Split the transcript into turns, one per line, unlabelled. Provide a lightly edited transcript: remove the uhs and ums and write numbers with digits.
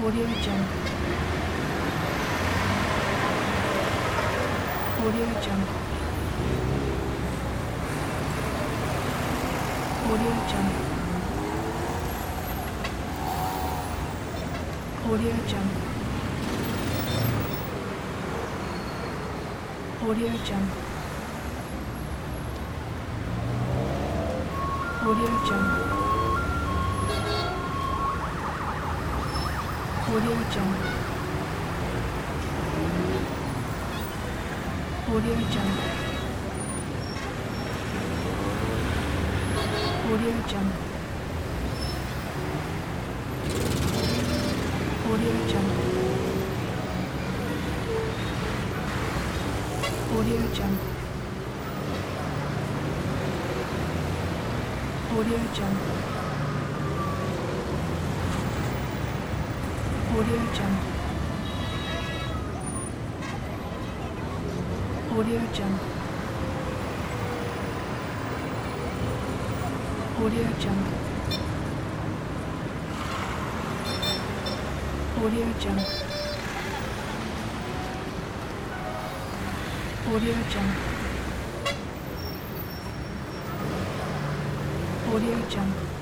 Audio Jungle. Audio Jungle. Audio Jungle. Audio Jungle. Audio Jungle. Audio Jungle. Audio Jungle. Audio Jungle. Audio Jungle. Audio Jungle. Audio Jungle. Audio Jungle. Audio Jungle. Audio Jungle. Audio Jungle. Audio Jungle. Audio Jungle. Audio Jungle.